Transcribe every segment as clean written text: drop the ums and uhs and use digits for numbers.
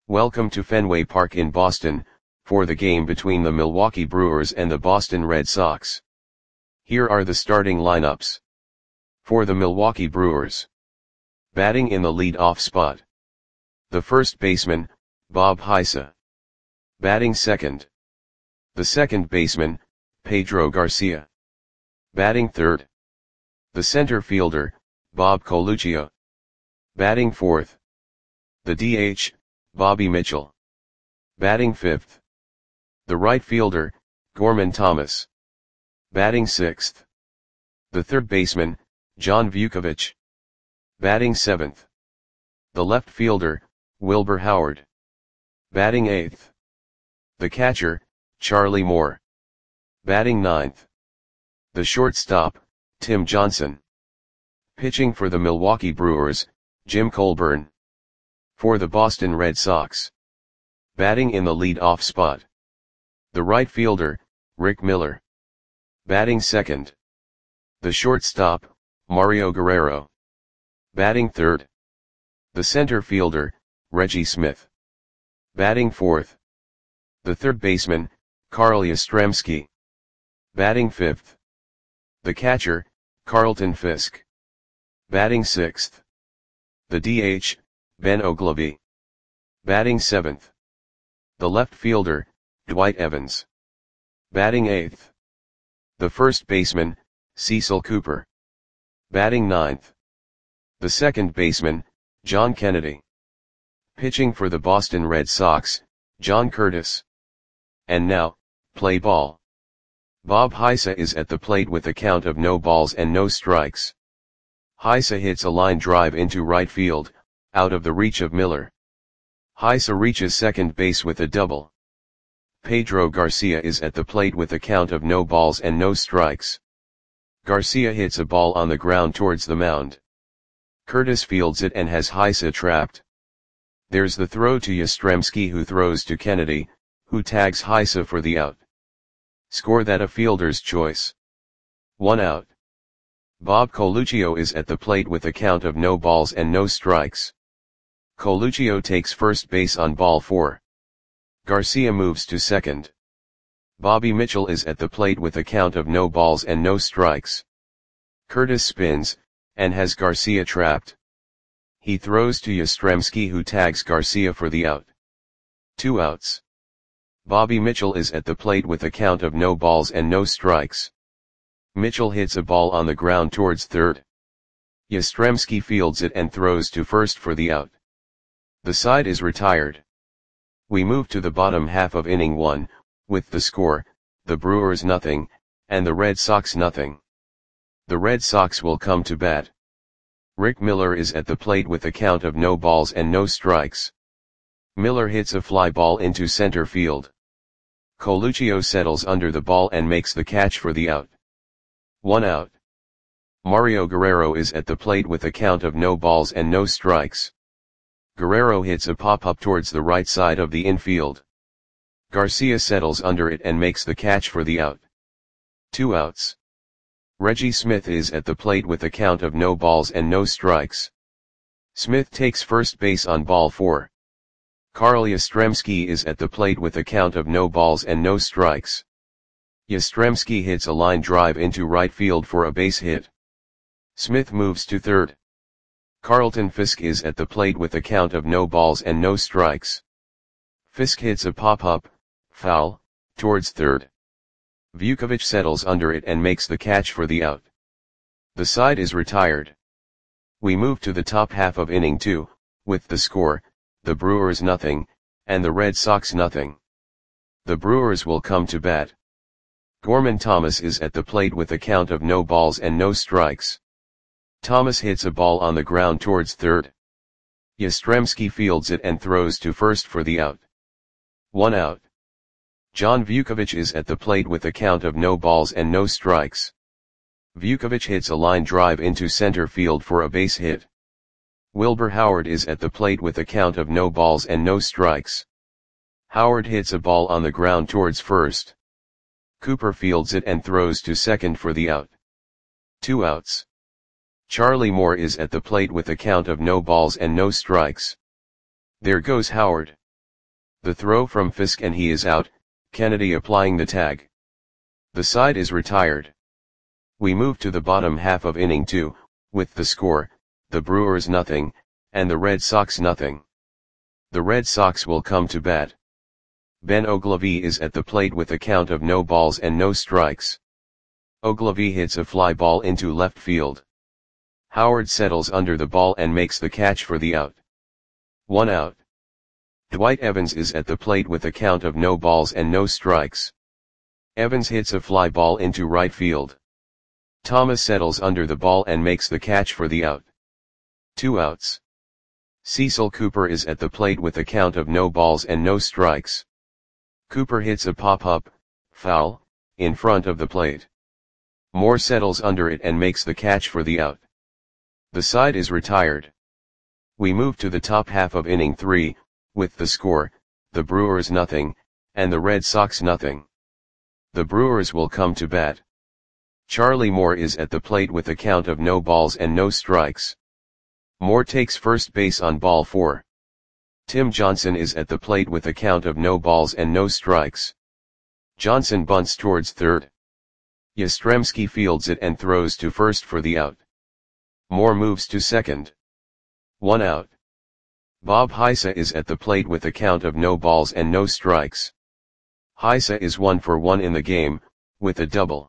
Welcome to Fenway Park in Boston, for the game between the Milwaukee Brewers and the Boston Red Sox. Here are the starting lineups. For the Milwaukee Brewers. Batting in the lead-off spot. The first baseman, Bob Heise. Batting second. The second baseman, Pedro Garcia. Batting third. The center fielder, Bob Coluccio. Batting fourth. The DH, Bobby Mitchell. Batting fifth. The right fielder, Gorman Thomas. Batting sixth. The third baseman, John Vukovich. Batting seventh. The left fielder, Wilbur Howard. Batting eighth. The catcher, Charlie Moore. Batting ninth. The shortstop, Tim Johnson. Pitching for the Milwaukee Brewers, Jim Colburn. For the Boston Red Sox. Batting in the lead-off spot. The right fielder, Rick Miller. Batting second. The shortstop, Mario Guerrero. Batting third. The center fielder, Reggie Smith. Batting fourth. The third baseman, Carl Yastrzemski. Batting fifth. The catcher, Carlton Fisk. Batting sixth. The DH, Ben Oglivie. Batting seventh. The left fielder, Dwight Evans. Batting eighth. The first baseman, Cecil Cooper. Batting ninth. The second baseman, John Kennedy. Pitching for the Boston Red Sox, John Curtis. And now, play ball. Bob Heise is at the plate with a count of no balls and no strikes. Heise hits a line drive into right field, out of the reach of Miller. Heise reaches second base with a double. Pedro Garcia is at the plate with a count of no balls and no strikes. Garcia hits a ball on the ground towards the mound. Curtis fields it and has Heise trapped. There's the throw to Yastrzemski, who throws to Kennedy, who tags Heise for the out. Score that a fielder's choice. 1 out. Bob Coluccio is at the plate with a count of no balls and no strikes. Coluccio takes first base on ball 4. Garcia moves to second. Bobby Mitchell is at the plate with a count of no balls and no strikes. Curtis spins, and has Garcia trapped. He throws to Yastrzemski, who tags Garcia for the out. 2 outs. Bobby Mitchell is at the plate with a count of no balls and no strikes. Mitchell hits a ball on the ground towards third. Yastrzemski fields it and throws to first for the out. The side is retired. We move to the bottom half of inning 1, with the score, the Brewers nothing, and the Red Sox nothing. The Red Sox will come to bat. Rick Miller is at the plate with a count of no balls and no strikes. Miller hits a fly ball into center field. Coluccio settles under the ball and makes the catch for the out. 1 out. Mario Guerrero is at the plate with a count of no balls and no strikes. Guerrero hits a pop-up towards the right side of the infield. Garcia settles under it and makes the catch for the out. 2 outs. Reggie Smith is at the plate with a count of no balls and no strikes. Smith takes first base on ball 4. Carl Yastrzemski is at the plate with a count of no balls and no strikes. Yastrzemski hits a line drive into right field for a base hit. Smith moves to third. Carlton Fisk is at the plate with a count of no balls and no strikes. Fisk hits a pop-up, foul, towards third. Vukovich settles under it and makes the catch for the out. The side is retired. We move to the top half of inning 2, with the score, the Brewers nothing, and the Red Sox nothing. The Brewers will come to bat. Gorman Thomas is at the plate with a count of no balls and no strikes. Thomas hits a ball on the ground towards third. Yastrzemski fields it and throws to first for the out. 1 out. John Vukovich is at the plate with a count of no balls and no strikes. Vukovich hits a line drive into center field for a base hit. Wilbur Howard is at the plate with a count of no balls and no strikes. Howard hits a ball on the ground towards first. Cooper fields it and throws to second for the out. 2 outs. Charlie Moore is at the plate with a count of no balls and no strikes. There goes Howard. The throw from Fisk and he is out, Kennedy applying the tag. The side is retired. We move to the bottom half of inning 2, with the score, the Brewers nothing, and the Red Sox nothing. The Red Sox will come to bat. Ben Oglivie is at the plate with a count of no balls and no strikes. Oglivie hits a fly ball into left field. Howard settles under the ball and makes the catch for the out. 1 out. Dwight Evans is at the plate with a count of no balls and no strikes. Evans hits a fly ball into right field. Thomas settles under the ball and makes the catch for the out. 2 outs. Cecil Cooper is at the plate with a count of no balls and no strikes. Cooper hits a pop-up, foul, in front of the plate. Moore settles under it and makes the catch for the out. The side is retired. We move to the top half of inning 3, with the score, the Brewers nothing, and the Red Sox nothing. The Brewers will come to bat. Charlie Moore is at the plate with a count of no balls and no strikes. Moore takes first base on ball 4. Tim Johnson is at the plate with a count of no balls and no strikes. Johnson bunts towards third. Yastrzemski fields it and throws to first for the out. Moore moves to second. 1 out. Bob Heisa is at the plate with a count of no balls and no strikes. Heisa is 1 for 1 in the game, with a double.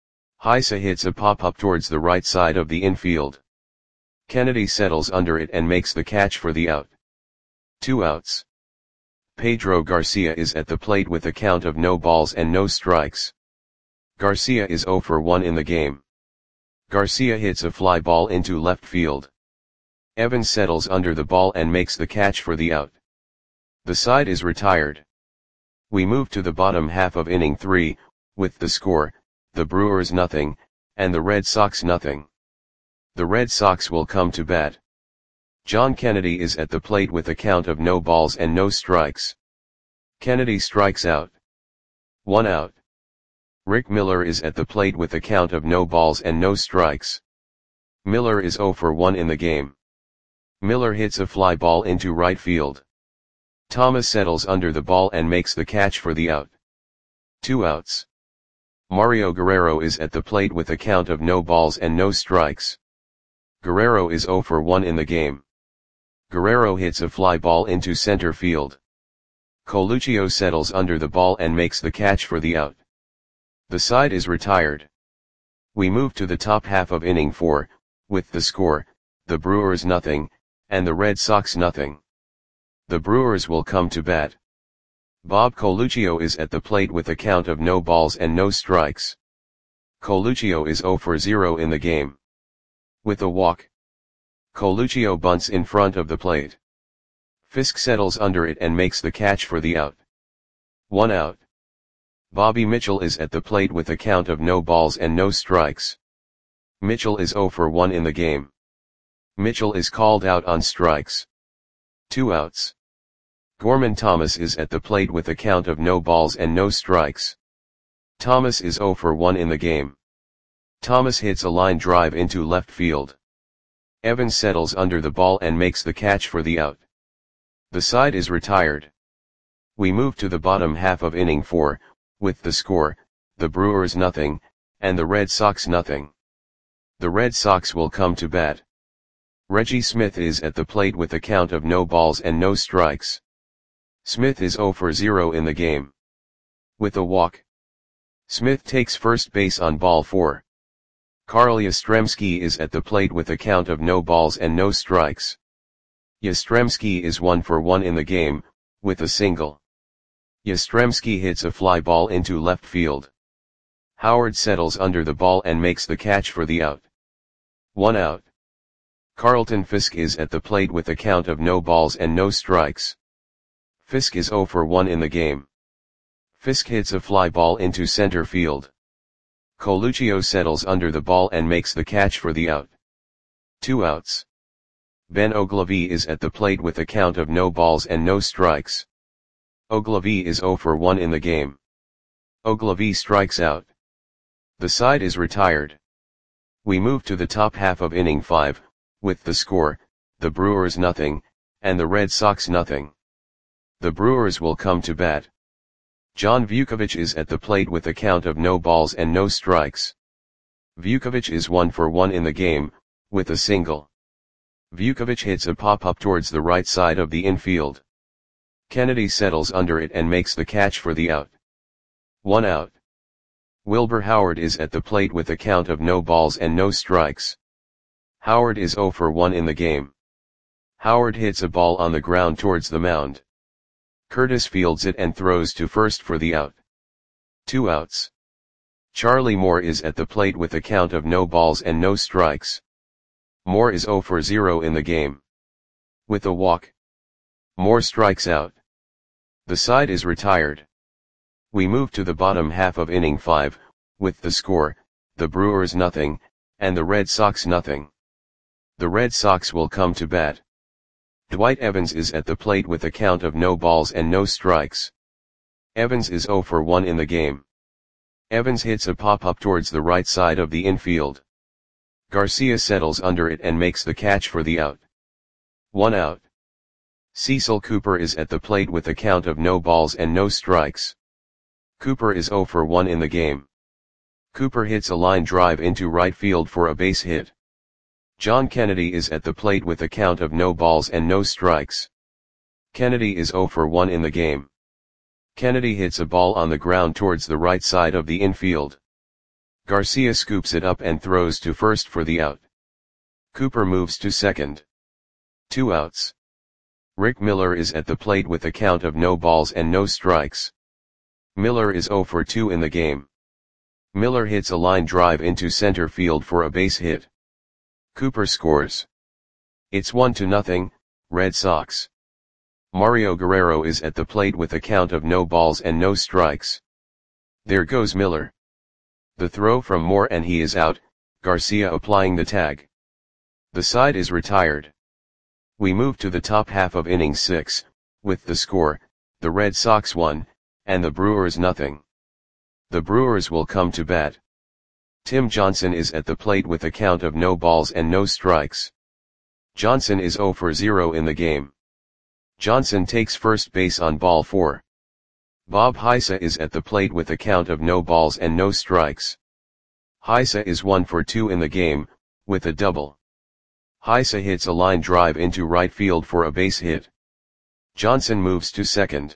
Heisa hits a pop-up towards the right side of the infield. Kennedy settles under it and makes the catch for the out. 2 outs. Pedro Garcia is at the plate with a count of no balls and no strikes. Garcia is 0 for 1 in the game. Garcia hits a fly ball into left field. Evans settles under the ball and makes the catch for the out. The side is retired. We move to the bottom half of inning 3, with the score, the Brewers nothing, and the Red Sox nothing. The Red Sox will come to bat. John Kennedy is at the plate with a count of no balls and no strikes. Kennedy strikes out. 1 out. Rick Miller is at the plate with a count of no balls and no strikes. Miller is 0 for 1 in the game. Miller hits a fly ball into right field. Thomas settles under the ball and makes the catch for the out. 2 outs. Mario Guerrero is at the plate with a count of no balls and no strikes. Guerrero is 0 for 1 in the game. Guerrero hits a fly ball into center field. Coluccio settles under the ball and makes the catch for the out. The side is retired. We move to the top half of inning 4, with the score, the Brewers nothing, and the Red Sox nothing. The Brewers will come to bat. Bob Coluccio is at the plate with a count of no balls and no strikes. Coluccio is 0 for 0 in the game. With a walk. Coluccio bunts in front of the plate. Fisk settles under it and makes the catch for the out. 1 out. Bobby Mitchell is at the plate with a count of no balls and no strikes. Mitchell is 0 for 1 in the game. Mitchell is called out on strikes. 2 outs. Gorman Thomas is at the plate with a count of no balls and no strikes. Thomas is 0 for 1 in the game. Thomas hits a line drive into left field. Evans settles under the ball and makes the catch for the out. The side is retired. We move to the bottom half of inning 4, with the score, the Brewers nothing, and the Red Sox nothing. The Red Sox will come to bat. Reggie Smith is at the plate with a count of no balls and no strikes. Smith is 0 for 0 in the game. With a walk. Smith takes first base on ball 4. Carl Yastrzemski is at the plate with a count of no balls and no strikes. Yastrzemski is 1 for 1 in the game, with a single. Yastrzemski hits a fly ball into left field. Howard settles under the ball and makes the catch for the out. 1 out. Carlton Fisk is at the plate with a count of no balls and no strikes. Fisk is 0 for 1 in the game. Fisk hits a fly ball into center field. Coluccio settles under the ball and makes the catch for the out. 2 outs. Ben Oglivie is at the plate with a count of no balls and no strikes. Oglivie is 0 for 1 in the game. Oglivie strikes out. The side is retired. We move to the top half of inning 5, with the score, the Brewers nothing, and the Red Sox nothing. The Brewers will come to bat. John Vukovic is at the plate with a count of no balls and no strikes. Vukovic is 1 for 1 in the game, with a single. Vukovic hits a pop-up towards the right side of the infield. Kennedy settles under it and makes the catch for the out. 1 out. Wilbur Howard is at the plate with a count of no balls and no strikes. Howard is 0 for 1 in the game. Howard hits a ball on the ground towards the mound. Curtis fields it and throws to first for the out. 2 outs. Charlie Moore is at the plate with a count of no balls and no strikes. Moore is 0 for 0 in the game. With a walk, Moore strikes out. The side is retired. We move to the bottom half of inning 5, with the score, the Brewers nothing, and the Red Sox nothing. The Red Sox will come to bat. Dwight Evans is at the plate with a count of no balls and no strikes. Evans is 0 for 1 in the game. Evans hits a pop-up towards the right side of the infield. Garcia settles under it and makes the catch for the out. 1 out. Cecil Cooper is at the plate with a count of no balls and no strikes. Cooper is 0 for 1 in the game. Cooper hits a line drive into right field for a base hit. John Kennedy is at the plate with a count of no balls and no strikes. Kennedy is 0 for 1 in the game. Kennedy hits a ball on the ground towards the right side of the infield. Garcia scoops it up and throws to first for the out. Cooper moves to second. 2 outs. Rick Miller is at the plate with a count of no balls and no strikes. Miller is 0 for 2 in the game. Miller hits a line drive into center field for a base hit. Cooper scores. It's 1-0, Red Sox. Mario Guerrero is at the plate with a count of no balls and no strikes. There goes Miller. The throw from Moore and he is out, Garcia applying the tag. The side is retired. We move to the top half of inning 6, with the score, the Red Sox 1, and the Brewers nothing. The Brewers will come to bat. Tim Johnson is at the plate with a count of no balls and no strikes. Johnson is 0 for 0 in the game. Johnson takes first base on ball 4. Bob Heisa is at the plate with a count of no balls and no strikes. Heisa is 1 for 2 in the game, with a double. Heisa hits a line drive into right field for a base hit. Johnson moves to second.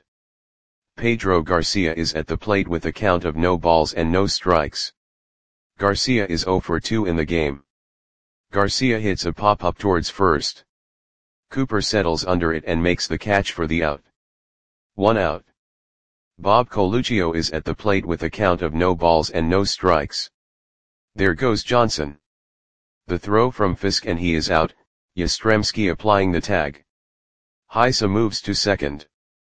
Pedro Garcia is at the plate with a count of no balls and no strikes. Garcia is 0 for 2 in the game. Garcia hits a pop-up towards first. Cooper settles under it and makes the catch for the out. 1 out. Bob Coluccio is at the plate with a count of no balls and no strikes. There goes Johnson. The throw from Fisk and he is out, Yastrzemski applying the tag. Heisa moves to second.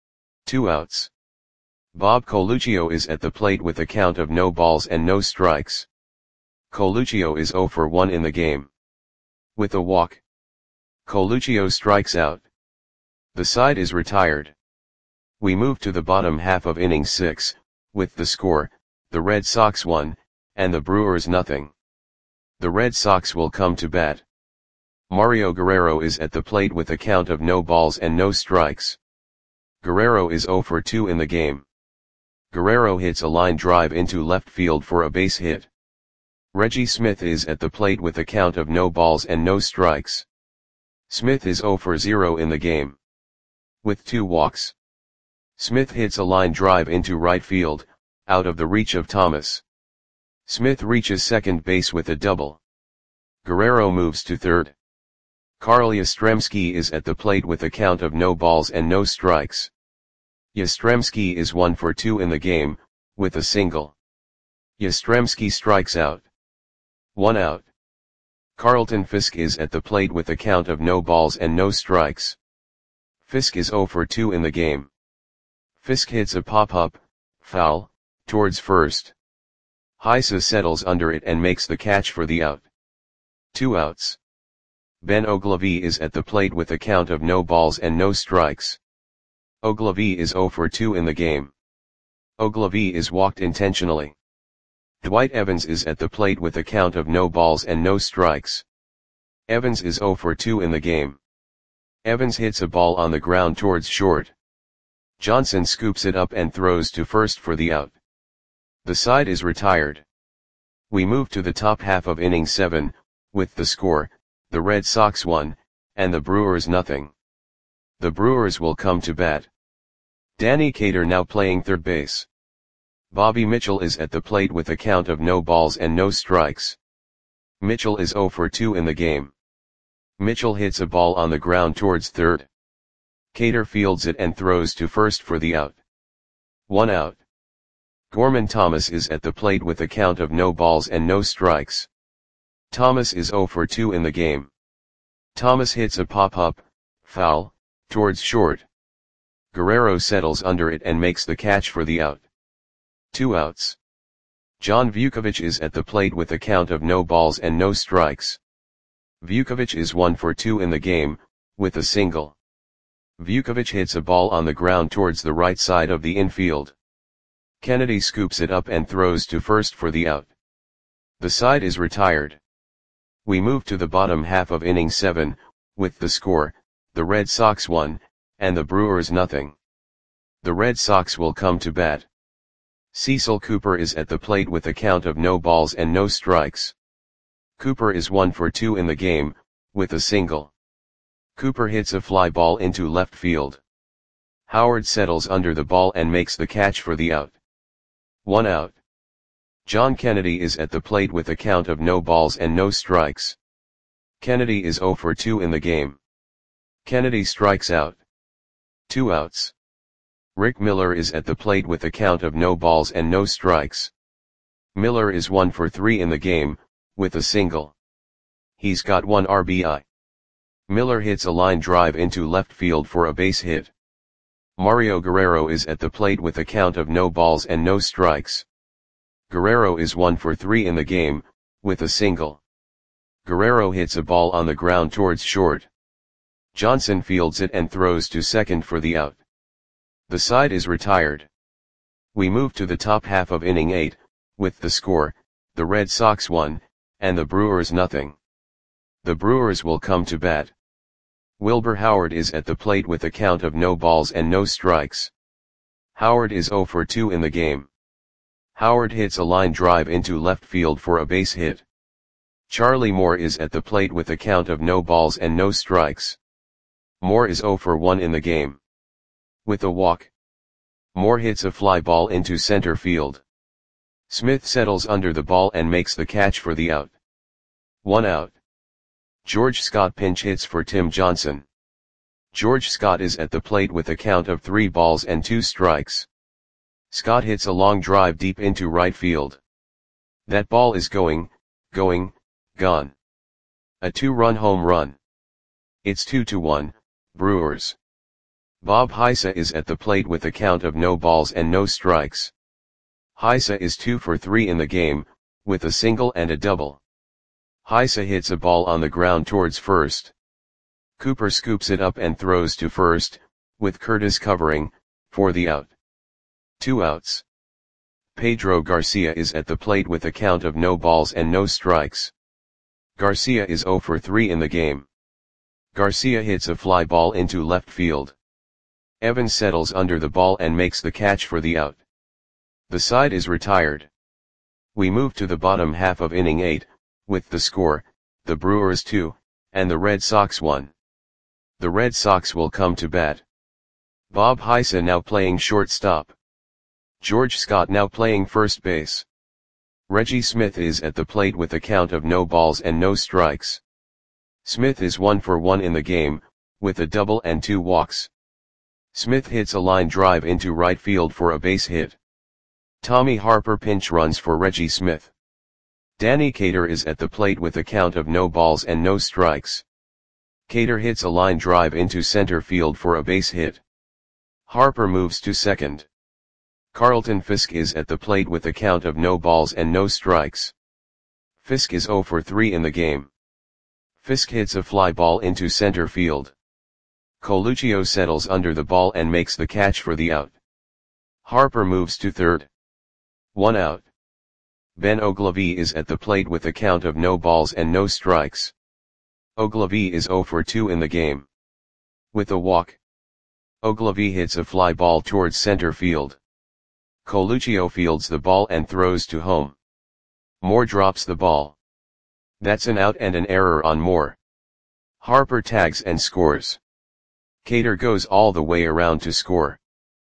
2 outs. Bob Coluccio is at the plate with a count of no balls and no strikes. Coluccio is 0 for 1 in the game. With a walk, Coluccio strikes out. The side is retired. We move to the bottom half of inning 6, with the score, the Red Sox 1, and the Brewers nothing. The Red Sox will come to bat. Mario Guerrero is at the plate with a count of no balls and no strikes. Guerrero is 0 for 2 in the game. Guerrero hits a line drive into left field for a base hit. Reggie Smith is at the plate with a count of no balls and no strikes. Smith is 0 for 0 in the game. With 2 walks. Smith hits a line drive into right field, out of the reach of Thomas. Smith reaches second base with a double. Guerrero moves to third. Carl Yastrzemski is at the plate with a count of no balls and no strikes. Yastrzemski is 1 for 2 in the game, with a single. Yastrzemski strikes out. 1 out. Carlton Fisk is at the plate with a count of no balls and no strikes. Fisk is 0 for 2 in the game. Fisk hits a pop-up, foul, towards first. Heisa settles under it and makes the catch for the out. 2 outs. Ben Ogilvie is at the plate with a count of no balls and no strikes. Ogilvie is 0 for 2 in the game. Ogilvie is walked intentionally. Dwight Evans is at the plate with a count of no balls and no strikes. Evans is 0 for 2 in the game. Evans hits a ball on the ground towards short. Johnson scoops it up and throws to first for the out. The side is retired. We move to the top half of inning 7, with the score, the Red Sox 1, and the Brewers nothing. The Brewers will come to bat. Danny Cater now playing third base. Bobby Mitchell is at the plate with a count of no balls and no strikes. Mitchell is 0 for 2 in the game. Mitchell hits a ball on the ground towards third. Cater fields it and throws to first for the out. 1 out. Gorman Thomas is at the plate with a count of no balls and no strikes. Thomas is 0 for 2 in the game. Thomas hits a pop-up, foul, towards short. Guerrero settles under it and makes the catch for the out. 2 outs. John Vukovic is at the plate with a count of no balls and no strikes. Vukovic is 1 for 2 in the game, with a single. Vukovic hits a ball on the ground towards the right side of the infield. Kennedy scoops it up and throws to first for the out. The side is retired. We move to the bottom half of inning 7, with the score, the Red Sox 1, and the Brewers nothing. The Red Sox will come to bat. Cecil Cooper is at the plate with a count of no balls and no strikes. Cooper is 1 for 2 in the game, with a single. Cooper hits a fly ball into left field. Howard settles under the ball and makes the catch for the out. 1 out. John Kennedy is at the plate with a count of no balls and no strikes. Kennedy is 0 for 2 in the game. Kennedy strikes out. 2 outs. Rick Miller is at the plate with a count of no balls and no strikes. Miller is 1 for 3 in the game, with a single. He's got 1 RBI. Miller hits a line drive into left field for a base hit. Mario Guerrero is at the plate with a count of no balls and no strikes. Guerrero is 1 for 3 in the game, with a single. Guerrero hits a ball on the ground towards short. Johnson fields it and throws to second for the out. The side is retired. We move to the top half of inning 8, with the score, the Red Sox 1, and the Brewers nothing. The Brewers will come to bat. Wilbur Howard is at the plate with a count of no balls and no strikes. Howard is 0 for 2 in the game. Howard hits a line drive into left field for a base hit. Charlie Moore is at the plate with a count of no balls and no strikes. Moore is 0 for 1 in the game. With a walk. Moore hits a fly ball into center field. Smith settles under the ball and makes the catch for the out. 1 out. George Scott pinch hits for Tim Johnson. George Scott is at the plate with a count of 3 balls and 2 strikes. Scott hits a long drive deep into right field. That ball is gone. A 2-run home run. It's 2-1, Brewers. Bob Heisa is at the plate with a count of no balls and no strikes. Heisa is 2 for 3 in the game, with a single and a double. Heisa hits a ball on the ground towards first. Cooper scoops it up and throws to first, with Curtis covering, for the out. 2 outs. Pedro Garcia is at the plate with a count of no balls and no strikes. Garcia is 0 for 3 in the game. Garcia hits a fly ball into left field. Evans settles under the ball and makes the catch for the out. The side is retired. We move to the bottom half of inning 8, with the score, the Brewers 2, and the Red Sox 1. The Red Sox will come to bat. Bob Heisa now playing shortstop. George Scott now playing first base. Reggie Smith is at the plate with a count of no balls and no strikes. Smith is 1 for 1 in the game, with a double and 2 walks. Smith hits a line drive into right field for a base hit. Tommy Harper pinch runs for Reggie Smith. Danny Cater is at the plate with a count of no balls and no strikes. Cater hits a line drive into center field for a base hit. Harper moves to second. Carlton Fisk is at the plate with a count of no balls and no strikes. Fisk is 0 for 3 in the game. Fisk hits a fly ball into center field. Coluccio settles under the ball and makes the catch for the out. Harper moves to third. 1 out. Ben Ogilvie is at the plate with a count of no balls and no strikes. Ogilvie is 0 for 2 in the game. With a walk. Ogilvy hits a fly ball towards center field. Coluccio fields the ball and throws to home. Moore drops the ball. That's an out and an error on Moore. Harper tags and scores. Cater goes all the way around to score.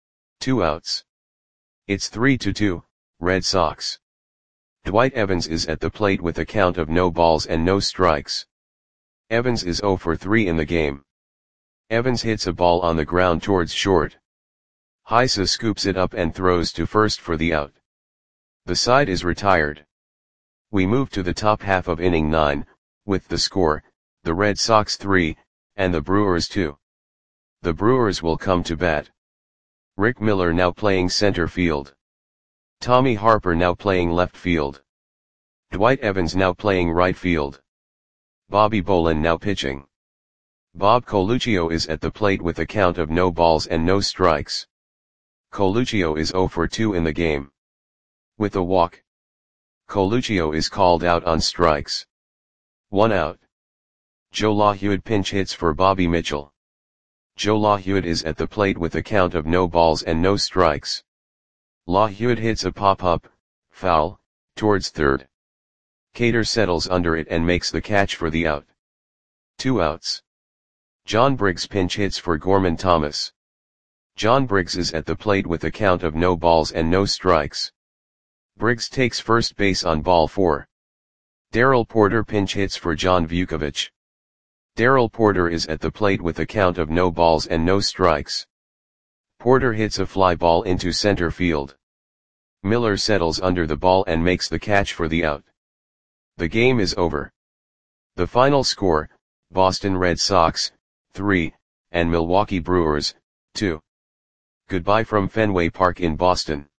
2 outs. It's 3-2, Red Sox. Dwight Evans is at the plate with a count of no balls and no strikes. Evans is 0 for 3 in the game. Evans hits a ball on the ground towards short. Heisa scoops it up and throws to first for the out. The side is retired. We move to the top half of inning 9, with the score, the Red Sox 3, and the Brewers 2. The Brewers will come to bat. Rick Miller now playing center field. Tommy Harper now playing left field. Dwight Evans now playing right field. Bobby Bolin now pitching. Bob Coluccio is at the plate with a count of no balls and no strikes. Coluccio is 0 for 2 in the game. With a walk. Coluccio is called out on strikes. 1 out. Joe LaHewitt pinch hits for Bobby Mitchell. Joe LaHewitt is at the plate with a count of no balls and no strikes. LaHewitt hits a pop-up, foul, towards third. Cater settles under it and makes the catch for the out. 2 outs. John Briggs pinch hits for Gorman Thomas. John Briggs is at the plate with a count of no balls and no strikes. Briggs takes first base on ball 4. Darrell Porter pinch hits for John Vukovich. Darrell Porter is at the plate with a count of no balls and no strikes. Porter hits a fly ball into center field. Miller settles under the ball and makes the catch for the out. The game is over. The final score, Boston Red Sox, 3, and Milwaukee Brewers, 2. Goodbye from Fenway Park in Boston.